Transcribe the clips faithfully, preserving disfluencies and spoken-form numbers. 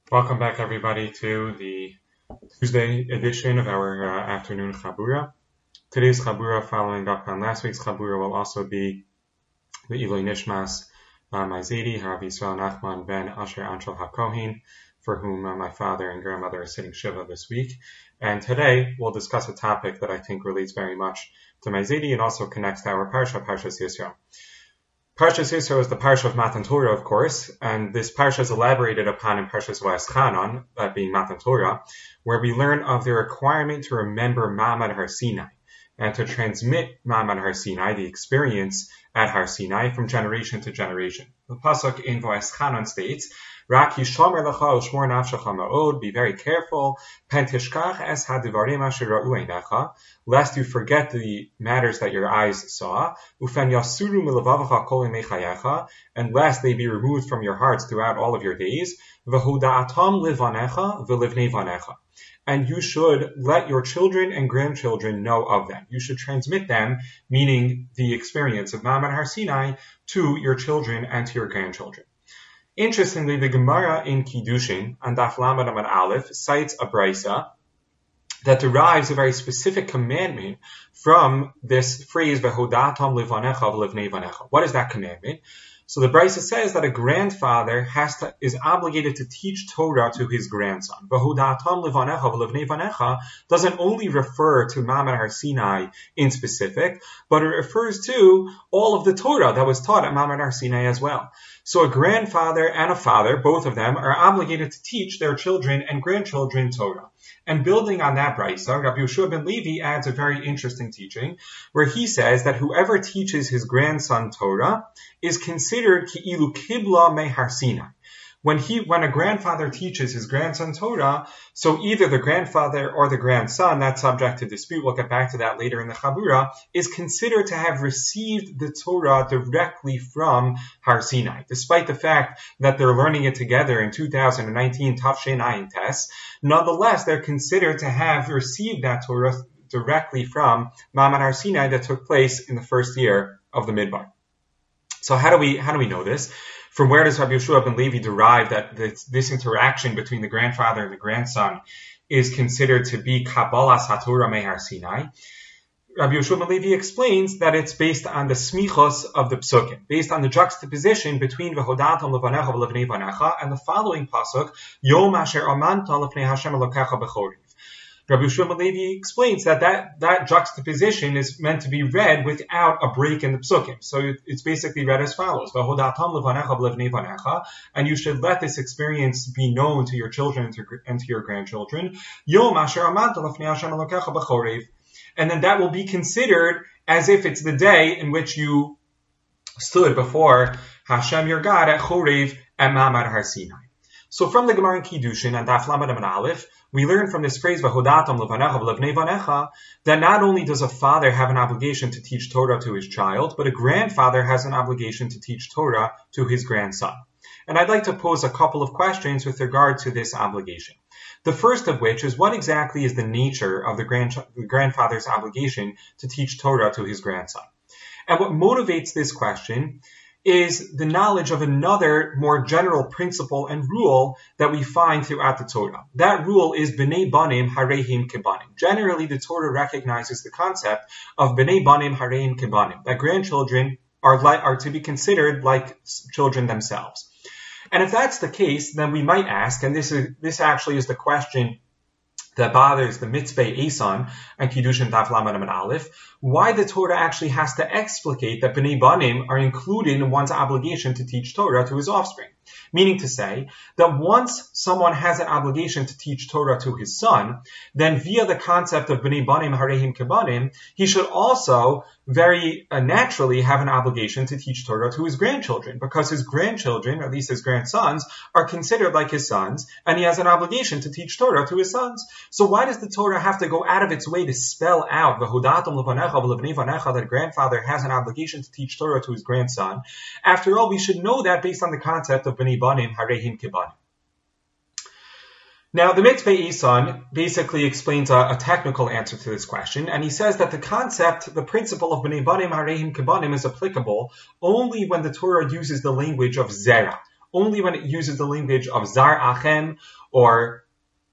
Welcome back, everybody, to the Tuesday edition of our uh, afternoon Chabura. Today's Chabura, following up on last week's Chabura, will also be the Iloi Nishmas uh, Maizedi, Harav Yisrael Nachman ben Asher Anshel HaKohin, for whom uh, my father and grandmother are sitting Shiva this week. And today we'll discuss a topic that I think relates very much to Maizedi and also connects to our Parsha, Parshas Yisro. Parshas Yisro is the Parsha of Matan Torah, of course, and this Parsha is elaborated upon in Parshas Va'eschanan, that being Matan Torah, where we learn of the requirement to remember Ma'amad Har Sinai and to transmit Ma'amad Har Sinai, the experience at Har Sinai, from generation to generation. The pasuk in Va'eschanan states, Rak yishomer lecha u'shmor nafshecha ma'od, be very careful, pen tishkach es hadivarim asher ra'u einecha, lest you forget the matters that your eyes saw, ufen yasuru milevavacha kol yemei chayecha, and lest they be removed from your hearts throughout all of your days, v'hoda'atam livanecha v'livnei vanecha. And you should let your children and grandchildren know of them. You should transmit them, meaning the experience of Ma'amad Har Sinai, to your children and to your grandchildren. Interestingly, the Gemara in Kiddushin, on Daf Lamed Amud Aleph, cites a brisa that derives a very specific commandment from this phrase, "V'hodatam livanecha v'livnei vanecha." What is that commandment? So the brisa says that a grandfather has to, is obligated to teach Torah to his grandson. V'hodatam livanecha v'livnei vanecha doesn't only refer to Ma'amad Har Sinai in specific, but it refers to all of the Torah that was taught at Ma'amad Har Sinai as well. So a grandfather and a father, both of them, are obligated to teach their children and grandchildren Torah. And building on that brisa, Rabbi Yehoshua ben Levi adds a very interesting teaching, where he says that whoever teaches his grandson Torah is considered ki'ilu kibla me Har Sinai. When he, when a grandfather teaches his grandson Torah, so either the grandfather or the grandson, that's subject to dispute, we'll get back to that later in the Chabura, is considered to have received the Torah directly from Har Sinai. Despite the fact that they're learning it together in two thousand nineteen Tafshin Ayin tests, nonetheless, they're considered to have received that Torah directly from Ma'amad Har Sinai that took place in the first year of the Midbar. So how do we, how do we know this? From where does Rabbi Yehoshua ben Levi derive that this, this interaction between the grandfather and the grandson is considered to be Kabbalas HaTorah me Har Sinai? Rabbi Yehoshua ben Levi explains that it's based on the smichos of the psukim, based on the juxtaposition between V'hodatam levanecha v'livnei vanecha and the following pasuk, Yom asher amanta lefnei Hashem Elokecha b'chorev. Rabbi Yehoshua ben Levi explains that, that that juxtaposition is meant to be read without a break in the psukim. So it's basically read as follows: V'hodatam levanecha v'livnei vanecha, and you should let this experience be known to your children and to, and to your grandchildren. Yom asher amanta lefnei Hashem Elokecha b'chorev, and then that will be considered as if it's the day in which you stood before Hashem your God at Chorev at Ma'amad Har Sinai. So from the Gemara in Kiddushin and Daf Lamed Amud Aleph, we learn from this phrase, V'hodatam levanecha v'livnei vanecha, that not only does a father have an obligation to teach Torah to his child, but a grandfather has an obligation to teach Torah to his grandson. And I'd like to pose a couple of questions with regard to this obligation. The first of which is, what exactly is the nature of the, grand- the grandfather's obligation to teach Torah to his grandson? And what motivates this question is the knowledge of another more general principle and rule that we find throughout the Torah. That rule is B'nei Banim Hareim Kebanim. Generally, the Torah recognizes the concept of B'nei Banim Hareim Kebanim, that grandchildren are, like, are to be considered like children themselves. And if that's the case, then we might ask, and this is this actually is the question that bothers the Mitzvah Eson and Kiddushin Daf Lamed Amud Aleph, why the Torah actually has to explicate that B'nei Banim are included in one's obligation to teach Torah to his offspring. Meaning to say that once someone has an obligation to teach Torah to his son, then via the concept of B'nei Banim Hareim Kebanim, he should also very uh, naturally have an obligation to teach Torah to his grandchildren, because his grandchildren, or at least his grandsons, are considered like his sons, and he has an obligation to teach Torah to his sons. So why does the Torah have to go out of its way to spell out V'hodatam levanecha v'livnei vanecha, that a grandfather has an obligation to teach Torah to his grandson? After all, we should know that based on the concept of B'nei Banim Hareim Kebanim. Now, the Mitzvah Eson basically explains a, a technical answer to this question, and he says that the concept, the principle of B'nei Banim Hareim Kebanim is applicable only when the Torah uses the language of Zera, only when it uses the language of zar achem or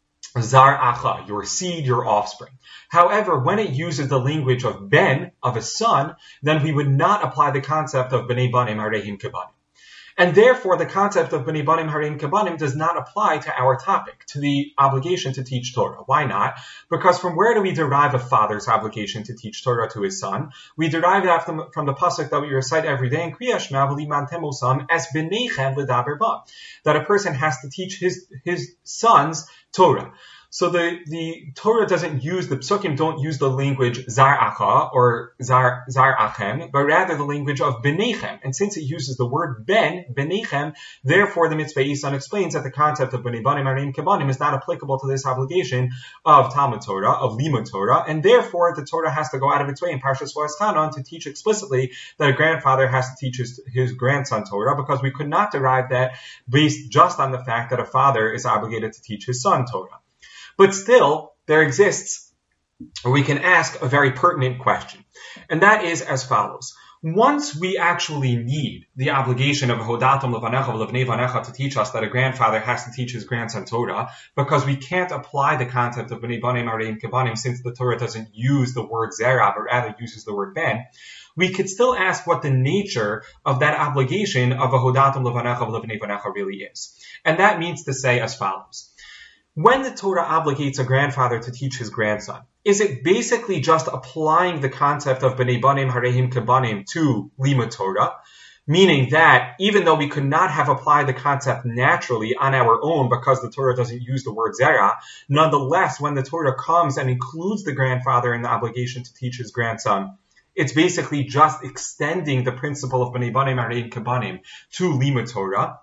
zar acha, your seed, your offspring. However, when it uses the language of ben, of a son, then we would not apply the concept of bnei banim harehim kebanim. And therefore, the concept of bnei banim harehim kebanim does not apply to our topic, to the obligation to teach Torah. Why not? Because from where do we derive a father's obligation to teach Torah to his son? We derive that from, from the pasuk that we recite every day in Kriya Shema v'limantem osam es b'neichem l'daber ba, that a person has to teach his his sons Torah. So the, the Torah doesn't use, the psukim don't use the language zar acha or zar, zar achem, but rather the language of benechem. And since it uses the word ben, benechem, therefore the mitzvah Isan explains that the concept of bnei banim harehim kebanim is not applicable to this obligation of Talmud Torah, of Limud Torah, and therefore the Torah has to go out of its way in Parshas Va'eschanan to teach explicitly that a grandfather has to teach his, his grandson Torah, because we could not derive that based just on the fact that a father is obligated to teach his son Torah. But still, there exists, or we can ask a very pertinent question, and that is as follows. Once we actually need the obligation of Hodatam Levanecha V'Levnei Vanecha to teach us that a grandfather has to teach his grandson Torah, because we can't apply the concept of Bnei Banim Harehim Kebanim since the Torah doesn't use the word Zera, but rather uses the word Ben, we could still ask what the nature of that obligation of a Hodatam Levanecha V'Levnei Vanecha really is. And that means to say as follows. When the Torah obligates a grandfather to teach his grandson, is it basically just applying the concept of Bnei Banim Harehim Kebanim to Limud Torah? Meaning that even though we could not have applied the concept naturally on our own because the Torah doesn't use the word Zera, nonetheless, when the Torah comes and includes the grandfather in the obligation to teach his grandson, it's basically just extending the principle of Bnei Banim Harehim Kebanim to Limud Torah.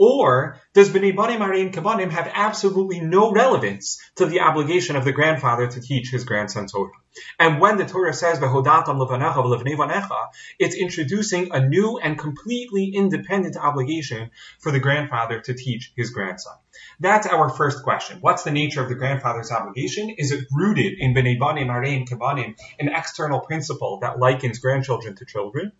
Or does Bnei Banim Harehim Kebanim have absolutely no relevance to the obligation of the grandfather to teach his grandson Torah? And when the Torah says V'hodatam levanecha v'levnei vanecha, it's introducing a new and completely independent obligation for the grandfather to teach his grandson. That's our first question. What's the nature of the grandfather's obligation? Is it rooted in Bnei Banim Harehim Kebanim, an external principle that likens grandchildren to children?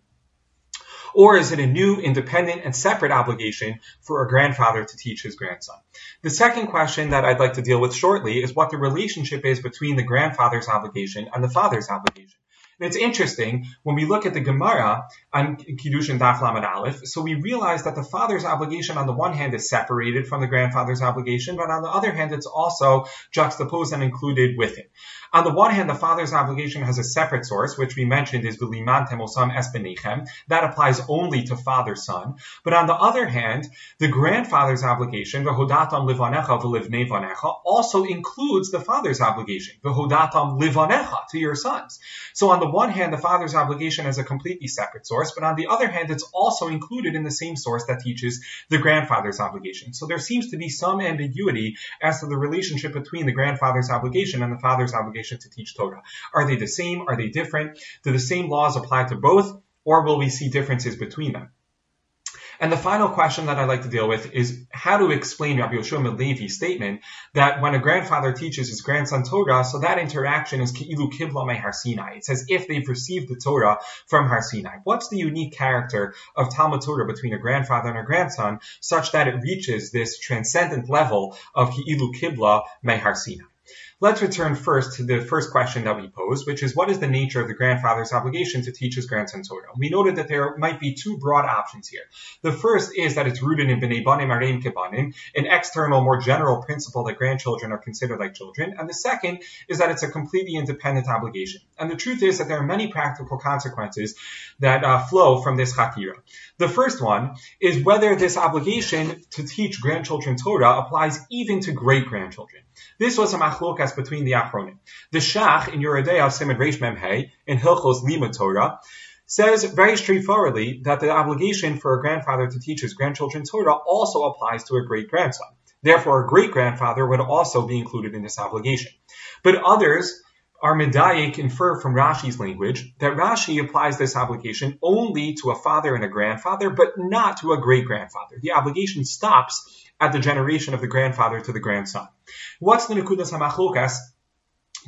Or is it a new, independent, and separate obligation for a grandfather to teach his grandson? The second question that I'd like to deal with shortly is what the relationship is between the grandfather's obligation and the father's obligation. And it's interesting, when we look at the Gemara on Kiddushin Daf Lamed Aleph, so we realize that the father's obligation on the one hand is separated from the grandfather's obligation, but on the other hand it's also juxtaposed and included with it. On the one hand, the father's obligation has a separate source, which we mentioned is v'limantem osam es benechem. That applies only to father-son. But on the other hand, the grandfather's obligation, v'hodatam livanecha v'livnei vanecha, also includes the father's obligation, v'hodatam livanecha, to your sons. So on the one hand, the father's obligation has a completely separate source, but on the other hand, it's also included in the same source that teaches the grandfather's obligation. So there seems to be some ambiguity as to the relationship between the grandfather's obligation and the father's obligation to teach Torah. Are they the same? Are they different? Do the same laws apply to both, or will we see differences between them? And the final question that I'd like to deal with is how to explain Rabbi Yoshua Levi's statement that when a grandfather teaches his grandson Torah, so that interaction is Ki'ilu Kibla Me Har Sinai. It's as if they've received the Torah from Har Sinai. What's the unique character of Talmud Torah between a grandfather and a grandson such that it reaches this transcendent level of Ki'ilu Kibla Me Har Sinai? Let's return first to the first question that we posed, which is what is the nature of the grandfather's obligation to teach his grandson Torah? We noted that there might be two broad options here. The first is that it's rooted in Bnei Banim Harehim Kebanim, an external, more general principle that grandchildren are considered like children. And the second is that it's a completely independent obligation. And the truth is that there are many practical consequences that uh, flow from this Hakira. The first one is whether this obligation to teach grandchildren Torah applies even to great-grandchildren. This was a machlokas between the Achronim. The Shach in Yoreh De'ah Siman Reish Mem Hey in Hilchos Limud Torah says very straightforwardly that the obligation for a grandfather to teach his grandchildren Torah also applies to a great-grandson. Therefore, a great-grandfather would also be included in this obligation. But others are medayik, infer from Rashi's language that Rashi applies this obligation only to a father and a grandfather, but not to a great-grandfather. The obligation stops at the generation of the grandfather to the grandson. What's the Nekudas HaMachlokas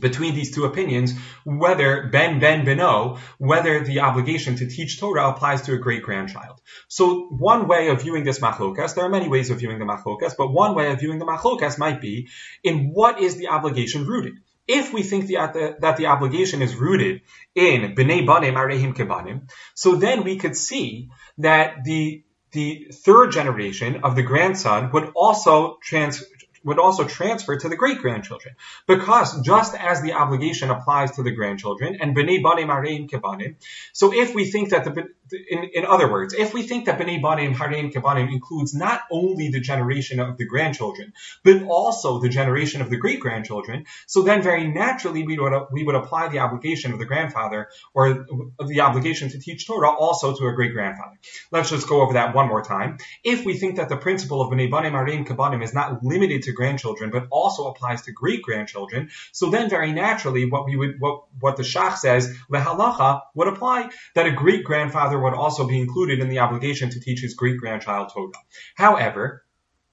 between these two opinions, whether ben ben beno, whether the obligation to teach Torah applies to a great-grandchild. So one way of viewing this machlokas, there are many ways of viewing the machlokas, but one way of viewing the machlokas might be in what is the obligation rooted. If we think the, the, that the obligation is rooted in b'nei banim arehim kebanim, so then we could see that the the third generation of the grandson would also trans would also transfer to the great-grandchildren. Because just as the obligation applies to the grandchildren, and b'nei banim hareim kebanim, so if we think that, the, in, in other words, if we think that b'nei banim hareim kebanim includes not only the generation of the grandchildren, but also the generation of the great-grandchildren, so then very naturally we would, we would apply the obligation of the grandfather, or the obligation to teach Torah, also to a great-grandfather. Let's just go over that one more time. If we think that the principle of b'nei banim hareim kebanim is not limited to grandchildren, but also applies to great-grandchildren, so then very naturally what we would what, what the Shach says, lehalacha, would apply, that a great-grandfather would also be included in the obligation to teach his great-grandchild Torah. However,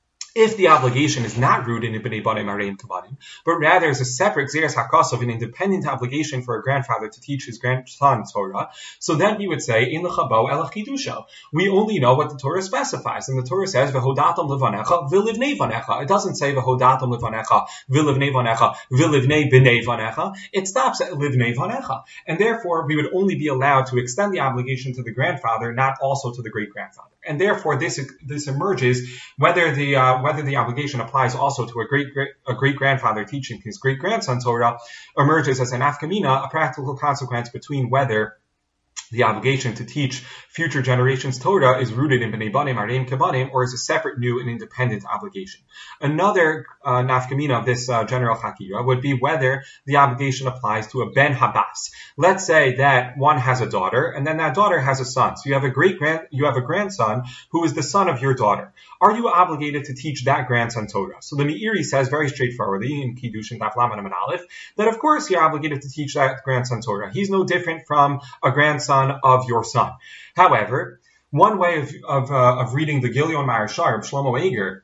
if the obligation is not rooted in b'nei banim hareim kebanim, but rather is a separate Xeris HaKos of an independent obligation for a grandfather to teach his grandson Torah, so then we would say, in l'chabo elach chidusho. We only know what the Torah specifies, and the Torah says, v'hodatam levanecha v'livnei vanecha. It doesn't say, v'hodatam levanecha v'livnei vanecha v'livnei b'nei vanecha. It stops at livnei vanecha. And therefore, we would only be allowed to extend the obligation to the grandfather, not also to the great-grandfather. And therefore, this this emerges whether the uh, whether the obligation applies also to a great a great grandfather teaching his great grandson Torah, emerges as an afkamina, a practical consequence between whether the obligation to teach future generations Torah is rooted in b'nei banim hareim kebanim, or is a separate, new, and independent obligation. Another uh, nafkamina of this uh, general chakira would be whether the obligation applies to a ben habas. Let's say that one has a daughter, and then that daughter has a son. So you have a great grand, you have a grandson who is the son of your daughter. Are you obligated to teach that grandson Torah? So the Meiri says very straightforwardly in Kiddushin Daf Lamed Amud Aleph that of course you're obligated to teach that grandson Torah. He's no different from a grandson of your son. However, one way of of, uh, of reading the Gilion Maharshar of Shlomo Eiger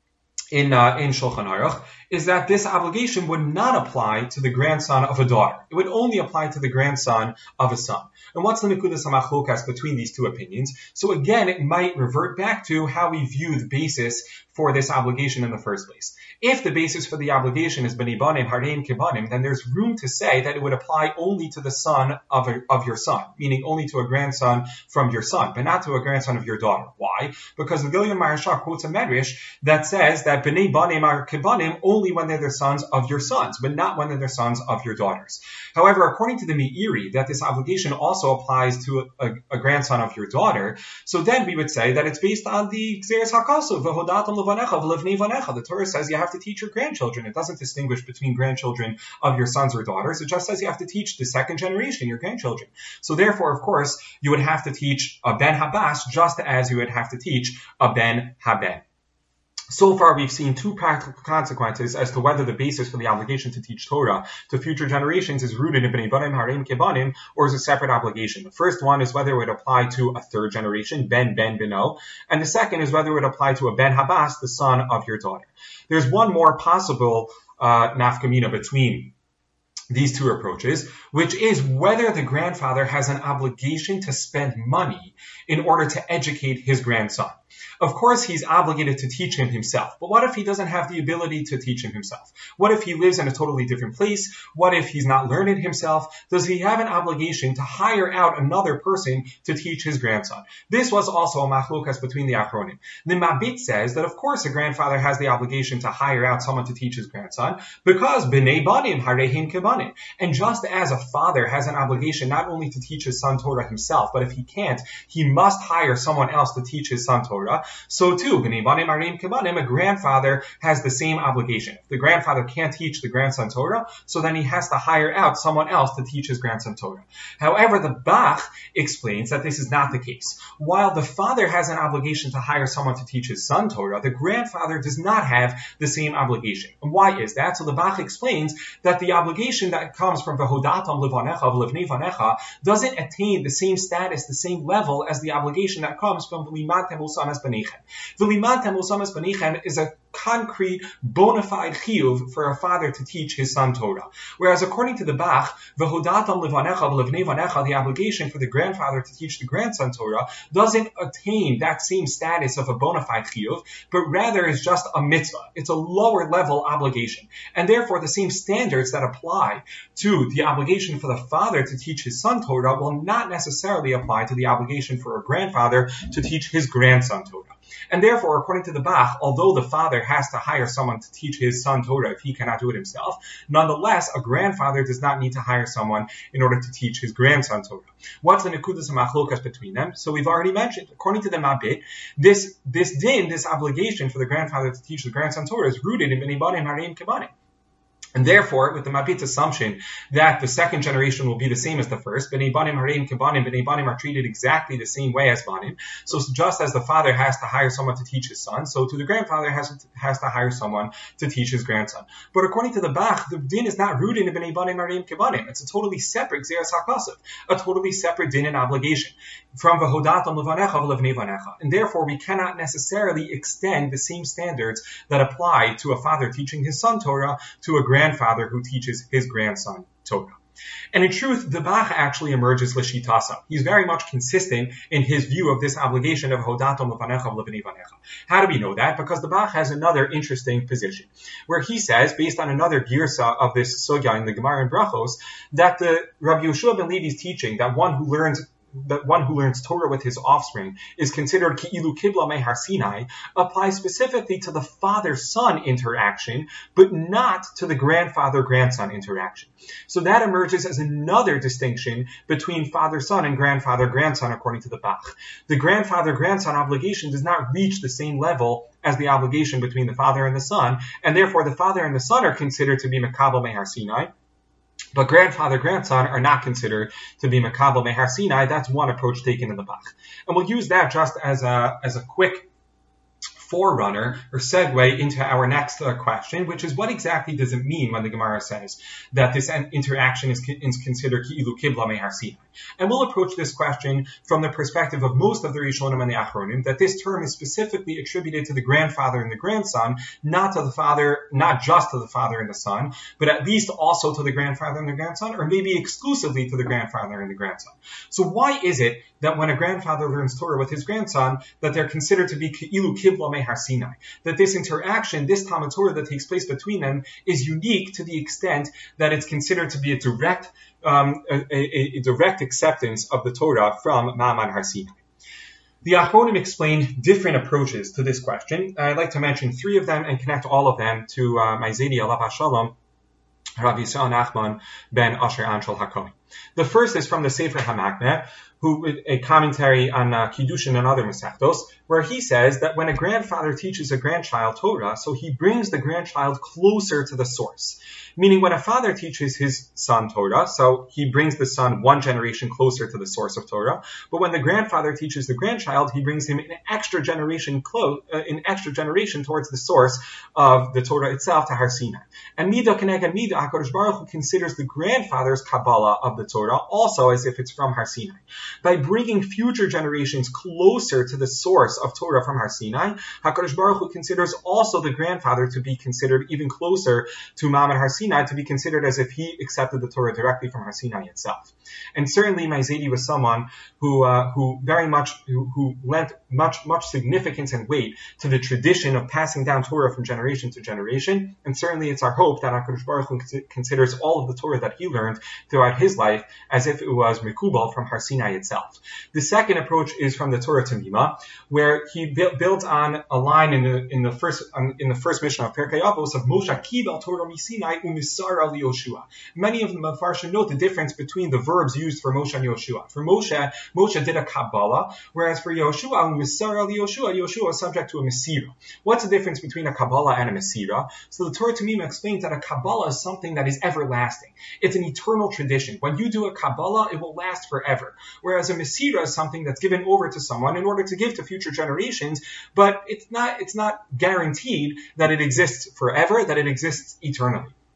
in uh, in Shulchan Aruch is that this obligation would not apply to the grandson of a daughter. It would only apply to the grandson of a son. And what's the nekudas hamachlokas between these two opinions? So again, it might revert back to how we view the basis for this obligation in the first place. If the basis for the obligation is b'nei banim hareim kebanim, then there's room to say that it would apply only to the son of a, of your son, meaning only to a grandson from your son, but not to a grandson of your daughter. Why? Because the Gilion Maharshar quotes a medrash that says that b'nei banim are kebanim only when they're the sons of your sons, but not when they're the sons of your daughters. However, according to the Meiri, that this obligation also applies to a, a, a grandson of your daughter, so then we would say that it's based on the Xeris HaKasav, v'hodatam levanecha v'livnei vanecha. The Torah says you have to teach your grandchildren. It doesn't distinguish between grandchildren of your sons or daughters. It just says you have to teach the second generation, your grandchildren. So therefore, of course, you would have to teach a ben habas just as you would have to teach a ben haben. So far, we've seen two practical consequences as to whether the basis for the obligation to teach Torah to future generations is rooted in b'nei banim hareim kebanim, or is a separate obligation. The first one is whether it would apply to a third generation, ben ben beno, and the second is whether it would apply to a ben habas, the son of your daughter. There's one more possible uh, nafkamina between these two approaches, which is whether the grandfather has an obligation to spend money in order to educate his grandson. Of course, he's obligated to teach him himself, but what if he doesn't have the ability to teach him himself? What if he lives in a totally different place? What if he's not learned himself? Does he have an obligation to hire out another person to teach his grandson? This was also a machlokas between the Achronim. The Mabit says that of course a grandfather has the obligation to hire out someone to teach his grandson, because b'nei banim hareim kebanim. And just as a father has an obligation not only to teach his son Torah himself, but if he can't, he must hire someone else to teach his son Torah, so too, b'nei banim hareim kebanim, a grandfather has the same obligation. If the grandfather can't teach the grandson Torah, so then he has to hire out someone else to teach his grandson Torah. However, the Bach explains that this is not the case. While the father has an obligation to hire someone to teach his son Torah, the grandfather does not have the same obligation. And why is that? So the Bach explains that the obligation that comes from v'hodatam levanecha v'livnei vanecha doesn't attain the same status, the same level as the obligation that comes from v'limantem usames b'neichem. V'limantem usames b'neichem is a concrete, bona fide chiyuv for a father to teach his son Torah. Whereas according to the Bach, v'hodatam levanecha v'levnei vanecha, the obligation for the grandfather to teach the grandson Torah doesn't attain that same status of a bona fide chiyuv, but rather is just a mitzvah. It's a lower level obligation. And therefore the same standards that apply to the obligation for the father to teach his son Torah will not necessarily apply to the obligation for a grandfather to teach his grandson Torah. And therefore, according to the Bach, although the father has to hire someone to teach his son Torah if he cannot do it himself, nonetheless, a grandfather does not need to hire someone in order to teach his grandson Torah. What's the nekudas machlokas between them? So we've already mentioned, according to the Mabit, this this din, this obligation for the grandfather to teach the grandson Torah is rooted in bnei banim hareim kebanim. And therefore, with the Mabit's assumption that the second generation will be the same as the first, Bnei Banim Hareim Kebanim, Bnei Banim are treated exactly the same way as Banim. So just as the father has to hire someone to teach his son, so to the grandfather has to, has to hire someone to teach his grandson. But according to the Bach, the din is not rooted in Bnei Banim Hareim Kebanim. It's a totally separate Gzeras HaKasav, a totally separate din and obligation from V'hodatam levanecha v'levnei vanecha. And therefore, we cannot necessarily extend the same standards that apply to a father teaching his son Torah to a grandfather grandfather who teaches his grandson Torah. And in truth, the Bach actually emerges l'shitasa. He's very much consistent in his view of this obligation of hodatom levanecha v'levnei vanecha. How do we know that? Because the Bach has another interesting position, where he says, based on another girsa of this sugya in the Gemara and Brachos, that the Rabbi Yehoshua ben Levi's teaching that one who learns that one who learns Torah with his offspring is considered ki'ilu kibla me har Sinai applies specifically to the father-son interaction, but not to the grandfather-grandson interaction. So that emerges as another distinction between father-son and grandfather-grandson according to the Bach. The grandfather-grandson obligation does not reach the same level as the obligation between the father and the son, and therefore the father and the son are considered to be mekabel me har Sinai, but grandfather, grandson are not considered to be Makabel Mehar Sinai. That's one approach taken in the Bach. And we'll use that just as a, as a quick forerunner or segue into our next uh, question, which is what exactly does it mean when the Gemara says that this interaction is, is considered ki'ilu kibla mehar Sinai? And we'll approach this question from the perspective of most of the Rishonim and the Achronim, that this term is specifically attributed to the grandfather and the grandson, not to the father, not just to the father and the son, but at least also to the grandfather and the grandson, or maybe exclusively to the grandfather and the grandson. So why is it that when a grandfather learns Torah with his grandson, that they're considered to be ki'ilu kibla mehar Sinai? That this interaction, this Talmud Torah that takes place between them is unique to the extent that it's considered to be a direct Um, a, a, a direct acceptance of the Torah from Ma'amad Har Sinai. The Achronim explain different approaches to this question. I'd like to mention three of them and connect all of them to uh, my Zedi Alav HaShalom, Rabbi Yisrael Nachman ben Asher Anshel HaKohen. The first is from the Sefer HaMakneh, who a commentary on uh, Kiddushin and other Masechtos, where he says that when a grandfather teaches a grandchild Torah, so he brings the grandchild closer to the source. Meaning when a father teaches his son Torah, so he brings the son one generation closer to the source of Torah, but when the grandfather teaches the grandchild, he brings him an extra generation close, uh, an extra generation towards the source of the Torah itself, to Har Sinai. And Midah Keneged Midah, HaKadosh Baruch Hu considers the grandfather's Kabbalah of the Torah also as if it's from Har Sinai. By bringing future generations closer to the source of Torah from Har Sinai, HaKadosh Baruch Hu considers also the grandfather to be considered even closer to Ma'amad Har Sinai, to be considered as if he accepted the Torah directly from Har Sinai itself. And certainly my Zedi was someone who uh, who very much who, who lent much much significance and weight to the tradition of passing down Torah from generation to generation. And certainly it's our hope that HaKadosh Baruch Hu considers all of the Torah that he learned throughout his life as if it was Mekubal from Har Sinai itself. The second approach is from the Torah Tamima, where he bu- builds on a line in the in the first um, in the first mission of Perkei Avos of Moshe Kibel Torah Misinai u'misara liYoshua. Many of the Mefarshim note the difference between the verbs used for Moshe and Yoshua. For Moshe, Moshe did a Kabbalah, whereas for Yoshua, u'misara liYoshua, Yoshua is subject to a Mesira. What's the difference between a Kabbalah and a Mesira? So the Torah Tamima explains that a Kabbalah is something that is everlasting. It's an eternal tradition. When you do a Kabbalah, it will last forever. Whereas a Mesira is something that's given over to someone in order to give to future generations, but it's not, it's not guaranteed that it exists forever, that it exists eternally.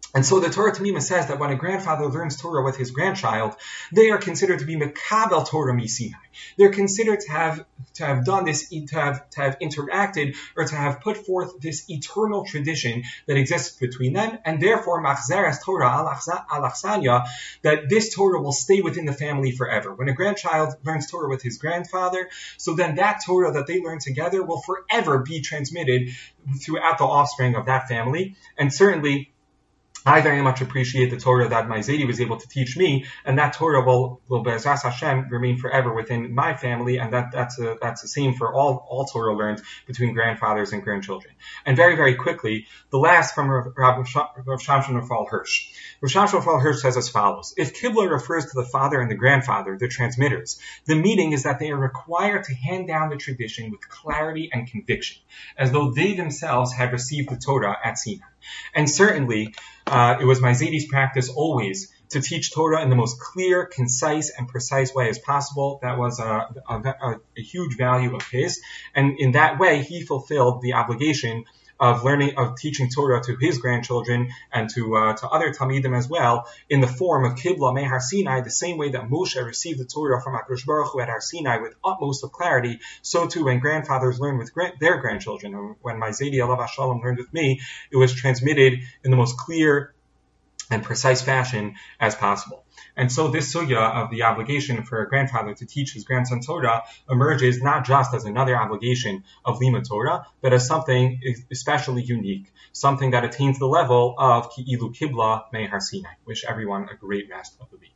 And so the Torah Tamima says that when a grandfather learns Torah with his grandchild, they are considered to be Mekabel Torah Misinai. They're considered to have to have done this, to have to have interacted, or to have put forth this eternal tradition that exists between them, and therefore Machzeres Torah al Achsanya, that this Torah will stay within the family forever. When a grandchild learns Torah with his grandfather, so then that Torah that they learn together will forever be transmitted throughout the offspring of that family, and certainly I very much appreciate the Torah that my Zaidi was able to teach me, and that Torah will, will Be'ezras Hashem, remain forever within my family, and that, that's, a, that's the same for all, all Torah learned between grandfathers and grandchildren. And very, very quickly, the last from Rav Shamshon Raphael Hirsch. Rav Shamshon Raphael Hirsch says as follows: if Kibla refers to the father and the grandfather, the transmitters, the meaning is that they are required to hand down the tradition with clarity and conviction, as though they themselves had received the Torah at Sinai. And certainly, uh, it was my Zaydi's practice always to teach Torah in the most clear, concise, and precise way as possible. That was a, a, a huge value of his. And in that way, he fulfilled the obligation of learning, of teaching Torah to his grandchildren and to uh, to other Talmidim as well, in the form of Kibla Me Har Sinai, the same way that Moshe received the Torah from HaKadosh Baruch Hu at Har Sinai with utmost of clarity, so too when grandfathers learn with gra- their grandchildren. And when my Zaidi Alav Shalom learned with me, it was transmitted in the most clear and precise fashion as possible. And so this sugya of the obligation for a grandfather to teach his grandson Torah emerges not just as another obligation of Limud Torah, but as something especially unique, something that attains the level of Ki'ilu Kibla Me Har Sinai. Wish everyone a great rest of the week.